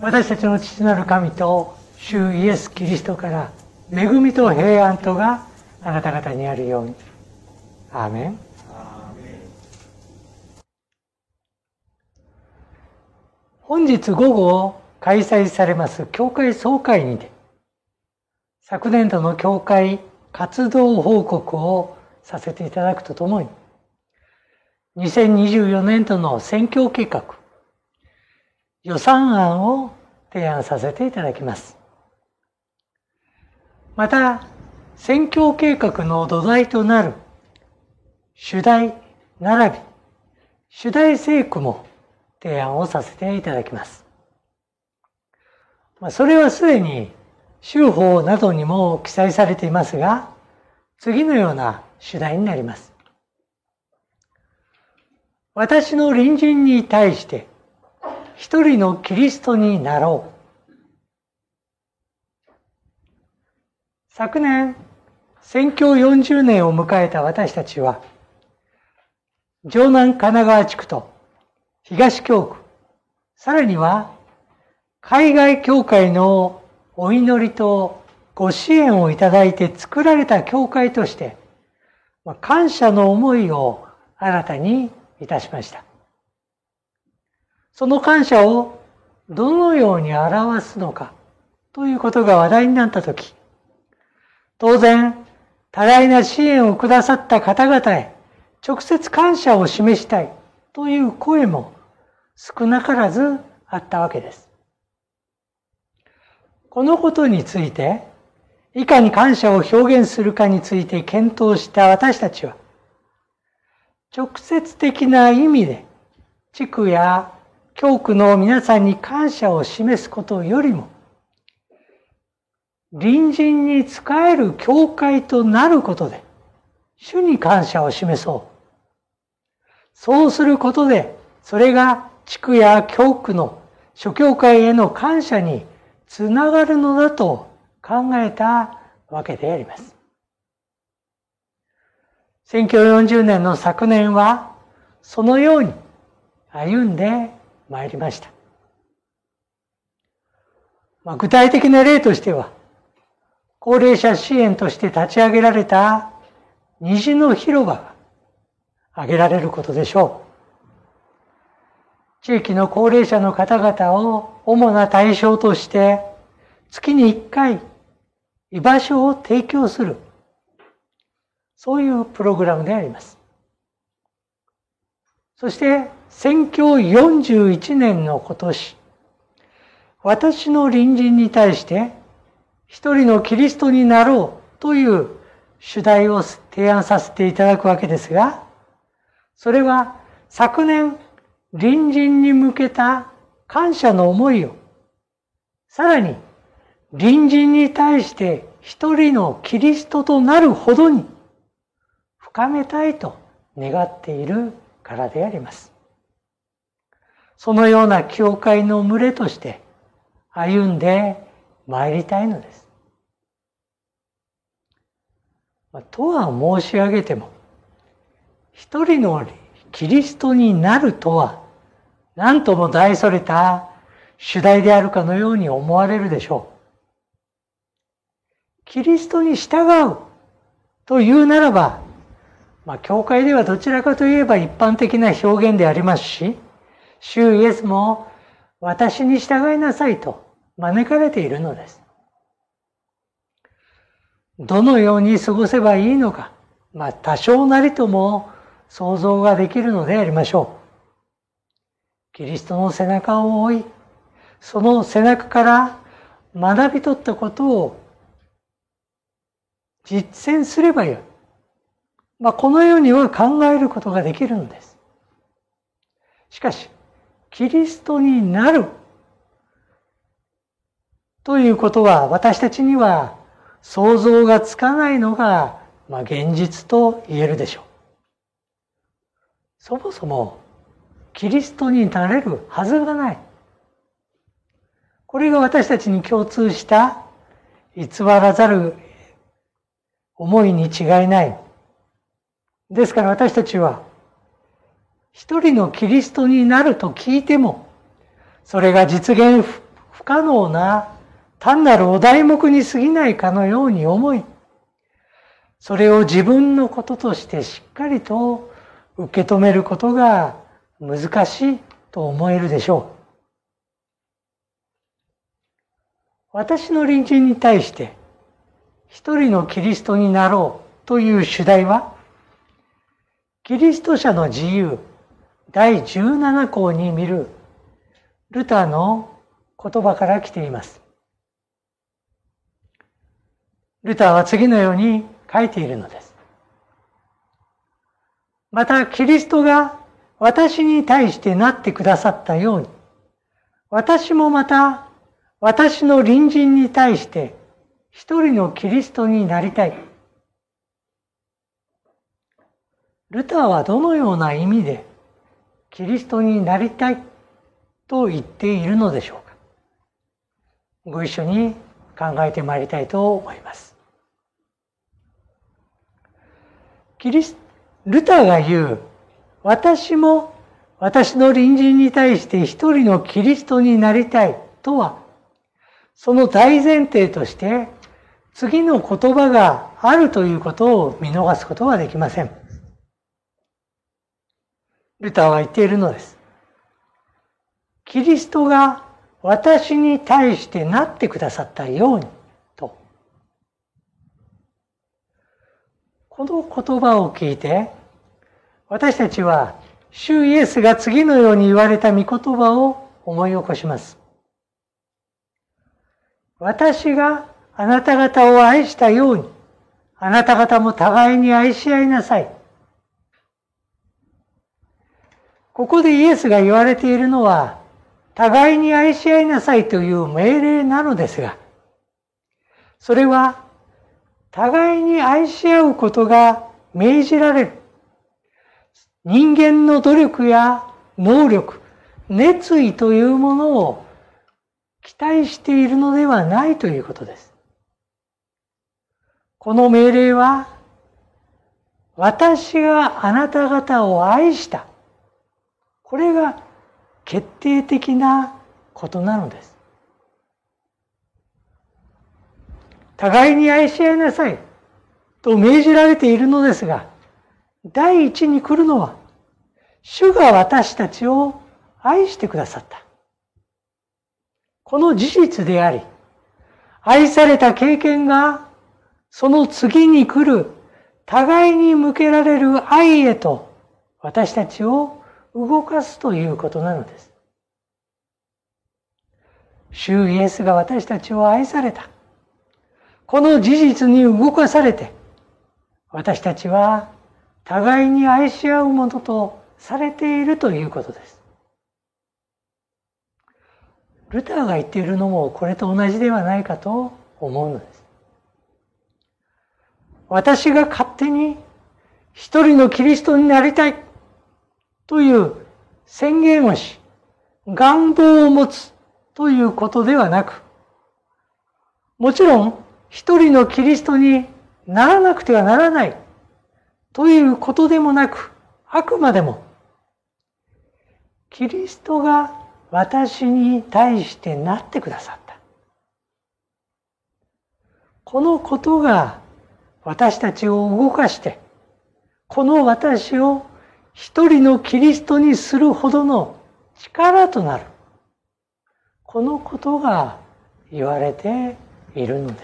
私たちの父なる神と主イエス・キリストから恵みと平安とがあなた方にあるように。アーメン。本日午後開催されます教会総会にて、昨年度の教会活動報告をさせていただくとともに、2024年度の選挙計画、予算案を提案させていただきます。また、選挙計画の土台となる主題並び主題聖句も提案をさせていただきます。それはすでに州法などにも記載されていますが、次のような主題になります。私の隣人に対して一人のキリストになろう。昨年、宣教40年を迎えた私たちは、城南神奈川地区と東京区、さらには海外教会のお祈りとご支援をいただいて作られた教会として、感謝の思いを新たにいたしました。その感謝をどのように表すのかということが話題になったとき、当然、多大な支援をくださった方々へ直接感謝を示したいという声も少なからずあったわけです。このことについて、いかに感謝を表現するかについて検討した私たちは、直接的な意味で地区や教区の皆さんに感謝を示すことよりも、隣人に仕える教会となることで、主に感謝を示そう。そうすることで、それが地区や教区の諸教会への感謝につながるのだと考えたわけであります。宣教40年の昨年は、そのように歩んでまいりました。具体的な例としては、高齢者支援として立ち上げられた虹の広場が挙げられることでしょう。地域の高齢者の方々を主な対象として月に1回居場所を提供する、そういうプログラムであります。そして宣教41年の今年、私の隣人に対して一人のキリストになろうという主題を提案させていただくわけですが、それは昨年隣人に向けた感謝の思いを、さらに隣人に対して一人のキリストとなるほどに深めたいと願っているからであります。そのような教会の群れとして歩んで参りたいのです。とは申し上げても、一人のキリストになるとは、何とも大それた主題であるかのように思われるでしょう。キリストに従うというならば、教会ではどちらかといえば一般的な表現でありますし、主イエスも私に従いなさいと招かれているのです。どのように過ごせばいいのか、多少なりとも想像ができるのでありましょう。キリストの背中を追い、その背中から学び取ったことを実践すればよい。このようには考えることができるのです。しかし、キリストになるということは私たちには想像がつかないのが、現実と言えるでしょう。そもそもキリストになれるはずがない。これが私たちに共通した偽らざる思いに違いない。ですから私たちは一人のキリストになると聞いても、それが実現不不可能な単なるお題目に過ぎないかのように思い、それを自分のこととしてしっかりと受け止めることが難しいと思えるでしょう。私の隣人に対して一人のキリストになろうという主題は、キリスト者の自由第17項に見るルターの言葉から来ています。ルターは次のように書いているのです。またキリストが私に対してなってくださったように、私もまた私の隣人に対して一人のキリストになりたい。ルターはどのような意味でキリストになりたいと言っているのでしょうか。ご一緒に考えてまいりたいと思います。ルターが言う、私も私の隣人に対して一人のキリストになりたいとは、その大前提として次の言葉があるということを見逃すことはできません。ルターは言っているのです。キリストが私に対してなってくださったようにと。この言葉を聞いて、私たちは主イエスが次のように言われた御言葉を思い起こします。私があなた方を愛したように、あなた方も互いに愛し合いなさい。ここでイエスが言われているのは、互いに愛し合いなさいという命令なのですが、それは互いに愛し合うことが命じられる。人間の努力や能力、熱意というものを期待しているのではないということです。この命令は、私があなた方を愛した。これが決定的なことなのです。互いに愛し合いなさいと命じられているのですが、第一に来るのは、主が私たちを愛してくださった。この事実であり、愛された経験がその次に来る互いに向けられる愛へと私たちを動かすということなのです。主イエスが私たちを愛された。この事実に動かされて、私たちは互いに愛し合うものとされているということです。ルターが言っているのもこれと同じではないかと思うのです。私が勝手に一人のキリストになりたいという宣言をし、願望を持つということではなく、もちろん一人のキリストにならなくてはならないということでもなく、あくまでもキリストが私に対してなってくださった。このことが私たちを動かして、この私を一人のキリストにするほどの力となる。このことが言われているのです。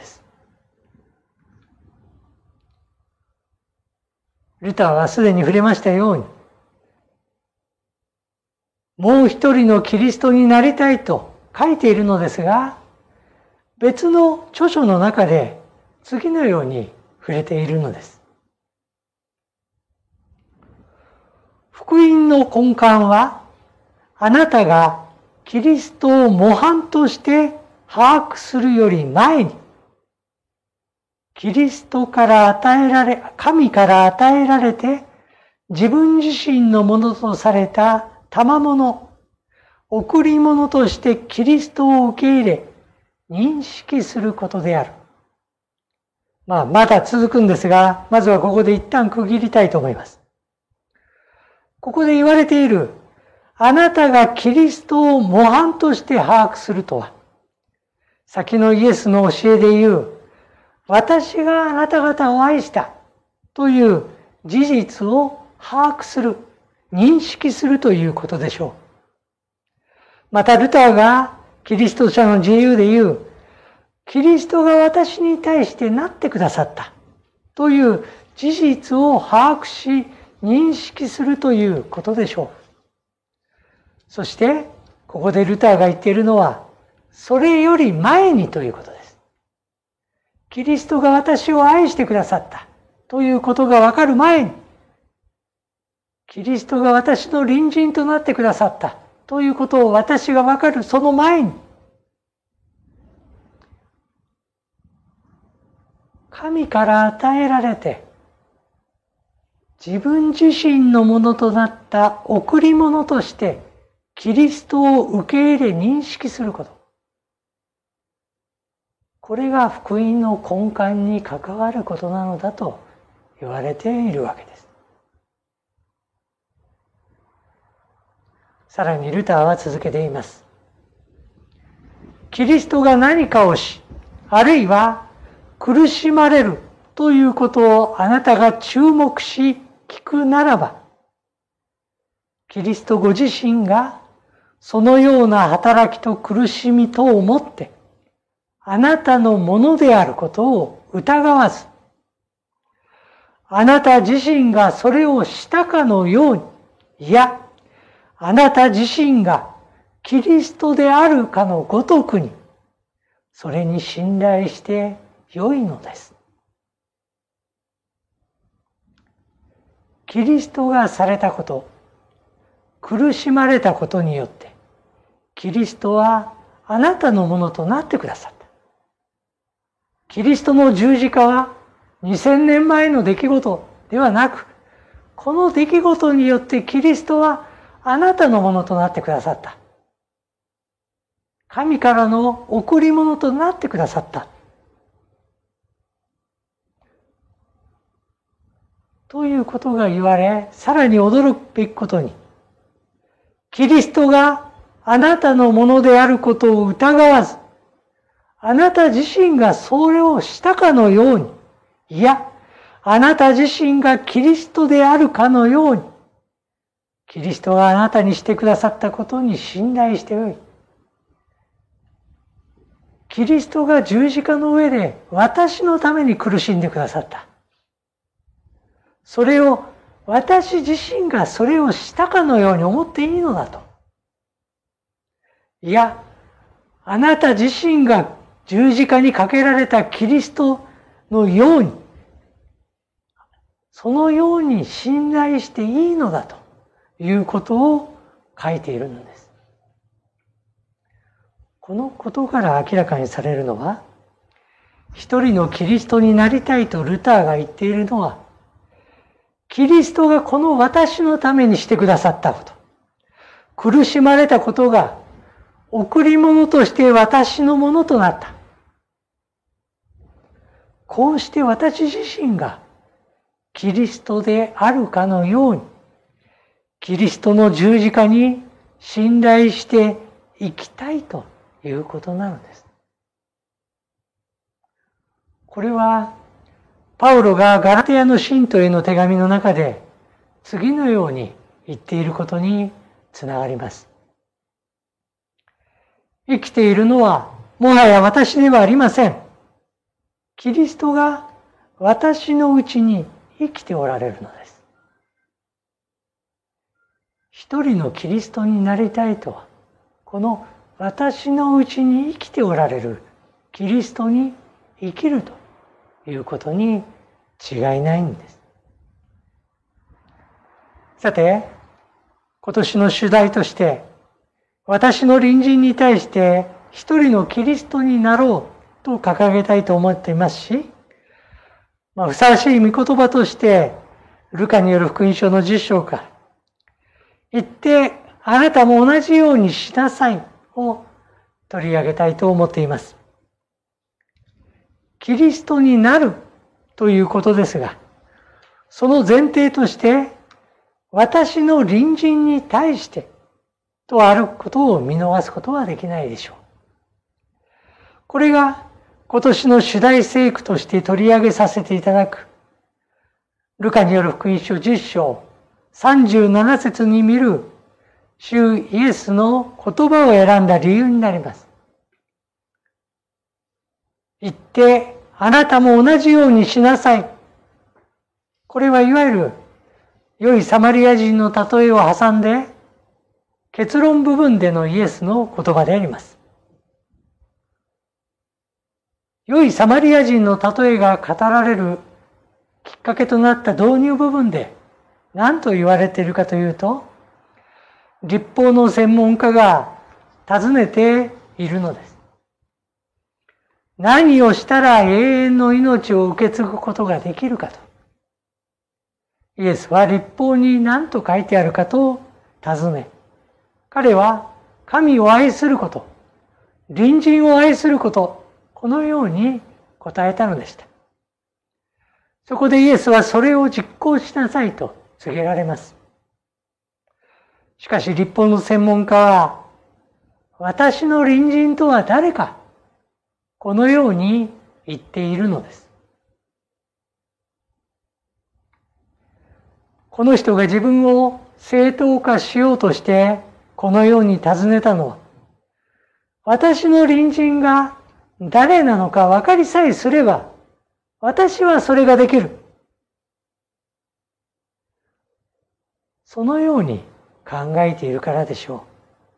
ルターはすでに触れましたように、もう一人のキリストになりたいと書いているのですが、別の著書の中で次のように触れているのです。福音の根幹は、あなたがキリストを模範として把握するより前に、キリストから神から与えられて、自分自身のものとされた賜物、贈り物としてキリストを受け入れ、認識することである。まだ続くんですが、まずはここで一旦区切りたいと思います。ここで言われている、あなたがキリストを模範として把握するとは、 先のイエスの教えで言う、私があなた方を愛したという事実を把握する、認識するということでしょう。またルターがキリスト者の自由で言う、キリストが私に対してなってくださったという事実を把握し、認識するということでしょう。そして、ここでルターが言っているのは、それより前にということです。キリストが私を愛してくださったということがわかる前に、キリストが私の隣人となってくださったということを私がわかるその前に、神から与えられて、自分自身のものとなった贈り物として、キリストを受け入れ認識すること。これが福音の根幹に関わることなのだと言われているわけです。さらにルターは続けています。キリストが何かをし、あるいは苦しまれるということをあなたが注目し聞くならば、キリストご自身がそのような働きと苦しみとをもって、あなたのものであることを疑わず、あなた自身がそれをしたかのように、いや、あなた自身がキリストであるかのごとくに、それに信頼して良いのです。キリストがされたこと、苦しまれたことによって、キリストはあなたのものとなってくださった。キリストの十字架は2000年前の出来事ではなく、この出来事によってキリストはあなたのものとなってくださった。神からの贈り物となってくださった。ということが言われ、さらに驚くべきことに、キリストがあなたのものであることを疑わず、あなた自身がそれをしたかのように、いや、あなた自身がキリストであるかのように、キリストがあなたにしてくださったことに信頼してよい。キリストが十字架の上で私のために苦しんでくださった。それを私自身がそれをしたかのように思っていいのだと。いや、あなた自身が十字架にかけられたキリストのように、そのように信頼していいのだということを書いているのです。このことから明らかにされるのは、一人のキリストになりたいとルターが言っているのは、キリストがこの私のためにしてくださったこと、苦しまれたことが贈り物として私のものとなった。こうして私自身がキリストであるかのように、キリストの十字架に信頼していきたいということなのです。これはパウロがガラテヤの信徒への手紙の中で次のように言っていることにつながります。生きているのはもはや私ではありません。キリストが私のうちに生きておられるのです。一人のキリストになりたいとは、この私のうちに生きておられるキリストに生きるということに違いないんです。さて、今年の主題として、私の隣人に対して一人のキリストになろうと掲げたいと思っていますし、ふさわしい御言葉として、ルカによる福音書の10章から、言ってあなたも同じようにしなさいを取り上げたいと思っています。キリストになるということですが、その前提として、私の隣人に対してとあることを見逃すことはできないでしょう。 これが今年の主題聖句として取り上げさせていただく、ルカによる福音書10章37節に見る主イエスの言葉を選んだ理由になります。言って、あなたも同じようにしなさい。これはいわゆる良いサマリア人の例えを挟んで、結論部分でのイエスの言葉であります。良いサマリア人の例えが語られるきっかけとなった導入部分で何と言われているかというと、律法の専門家が尋ねているのです。何をしたら永遠の命を受け継ぐことができるかと。イエスは律法に何と書いてあるかと尋ね、彼は神を愛すること、隣人を愛すること、このように答えたのでした。そこでイエスはそれを実行しなさいと告げられます。しかし律法の専門家は、私の隣人とは誰か、このように言っているのです。この人が自分を正当化しようとしてこのように尋ねたのは、私の隣人が誰なのか分かりさえすれば、私はそれができる。そのように考えているからでしょう。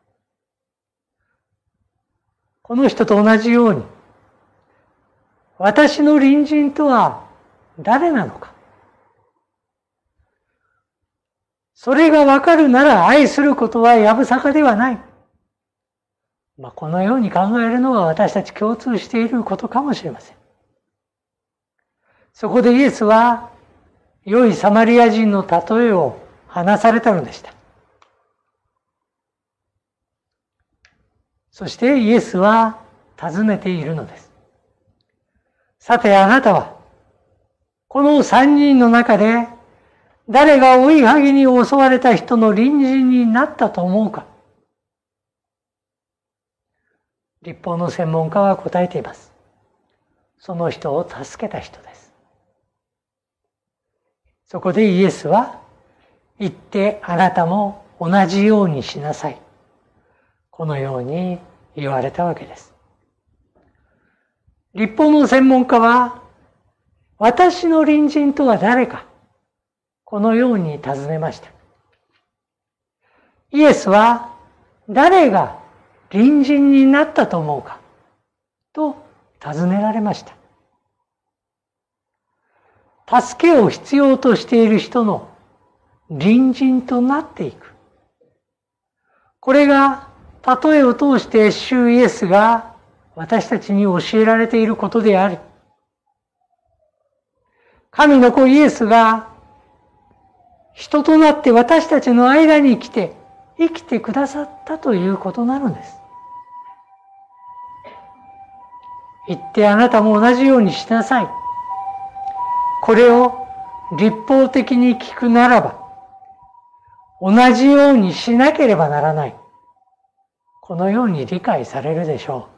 この人と同じように、私の隣人とは誰なのか。それがわかるなら愛することはやぶさかではない。このように考えるのは私たち共通していることかもしれません。そこでイエスは良いサマリア人の例えを話されたのでした。そしてイエスは尋ねているのです。さてあなたはこの3人の中で誰が追いはぎに襲われた人の隣人になったと思うか。律法の専門家は答えています。その人を助けた人です。そこでイエスは、言ってあなたも同じようにしなさい。このように言われたわけです。律法の専門家は、私の隣人とは誰か、このように尋ねました。イエスは、誰が隣人になったと思うか、と尋ねられました。助けを必要としている人の隣人となっていく。これが例えを通して主イエスが私たちに教えられていることであり、神の子イエスが人となって私たちの間に来て生きてくださったということなのです。言ってあなたも同じようにしなさい。これを律法的に聞くならば、同じようにしなければならない。このように理解されるでしょ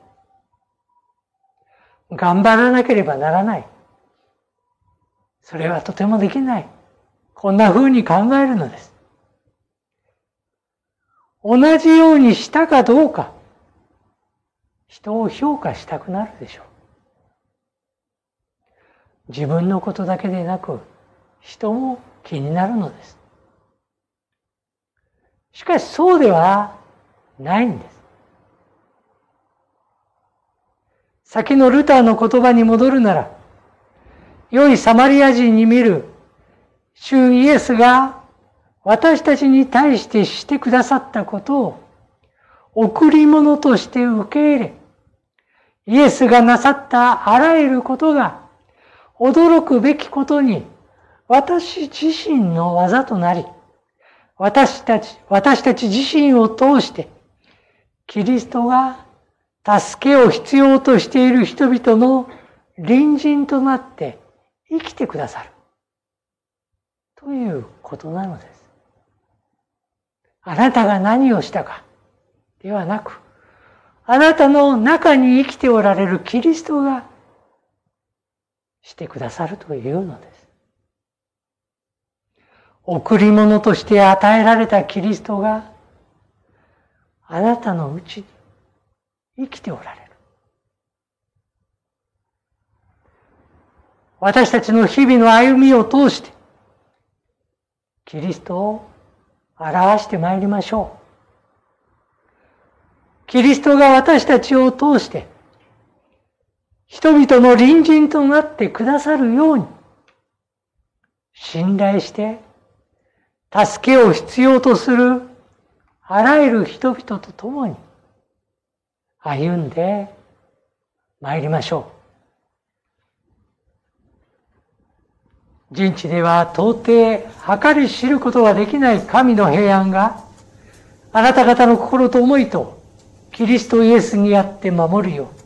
う。頑張らなければならない。それはとてもできない。こんな風に考えるのです。同じようにしたかどうか、人を評価したくなるでしょう。自分のことだけでなく、人も気になるのです。しかしそうではないんです。先のルターの言葉に戻るなら、良いサマリア人に見る主イエスが私たちに対してしてくださったことを贈り物として受け入れ、イエスがなさったあらゆることが驚くべきことに私自身の技となり、私たち自身を通してキリストが助けを必要としている人々の隣人となって生きてくださるということなのです。あなたが何をしたかではなく、 あなたの中に生きておられるキリストがしてくださるというのです。贈り物として与えられたキリストがあなたのうちに生きておられる。私たちの日々の歩みを通してキリストを表してまいりましょう。キリストが私たちを通して人々の隣人となってくださるように信頼して助けを必要とするあらゆる人々と共に歩んでまいりましょう。人知では到底計り知ることができない神の平安があなた方の心と思いとキリストイエスにあって守るよう